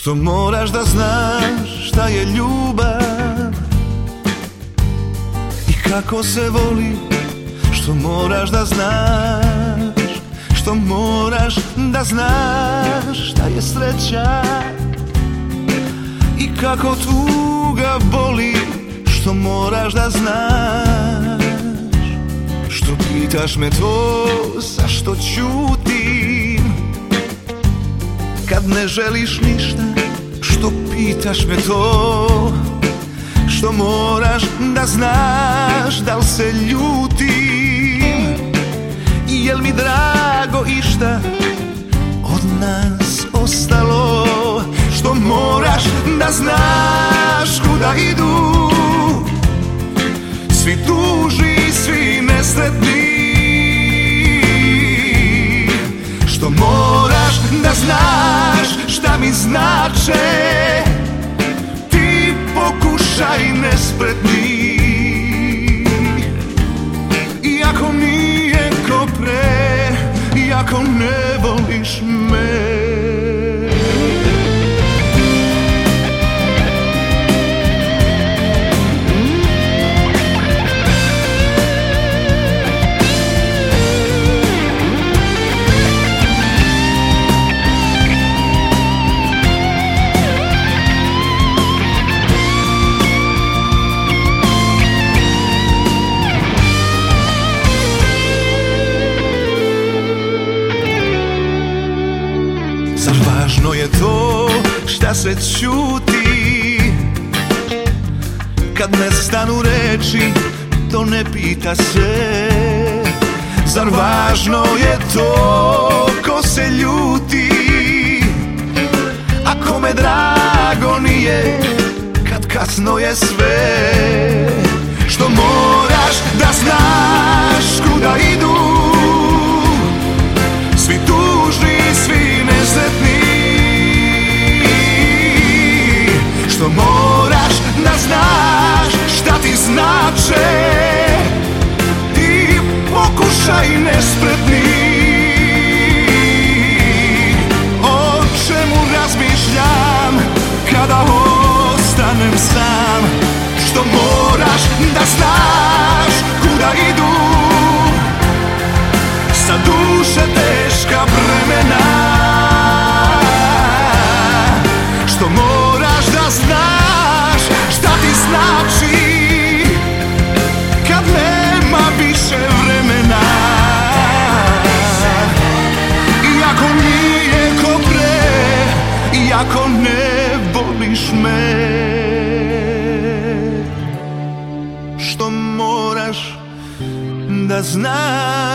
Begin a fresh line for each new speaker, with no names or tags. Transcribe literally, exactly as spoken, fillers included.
Što moraš da znaš šta je ljubav i kako se voli. Što moraš da znaš, što moraš da znaš šta je sreća i kako tuga boli. Što moraš da znaš, što pitaš me to, zašto ćutim kad ne želiš ništa. Što pitaš me to, što moraš da znaš, da li se ljutim i jel mi drago išta od nas ostalo. Što moraš da znaš kuda idu svi tužni, svi nesretni. Što moraš da znaš šta mi znače ti pokušaj nespretni. Iako nije ko pre, iako ne voliš me. Zar važno je to šta se ćuti kad ne stanu reči, to ne pita se. Zar važno je to ko se ljuti, a kome drago nije kad kasno je sve. Što moraš da znaš kuda idu svi tužni, svi nesretni. Što moraš da znaš šta ti znače ti pokušaj nespretni. O čemu razmišljam kada ostanem sam. Što moraš da znaš kuda idu sa duše teška bremena. Što moraš da znaš šta ti znači kad nema više vremena. Iako nije ko pre, iako ne voliš me. Što moraš da znaš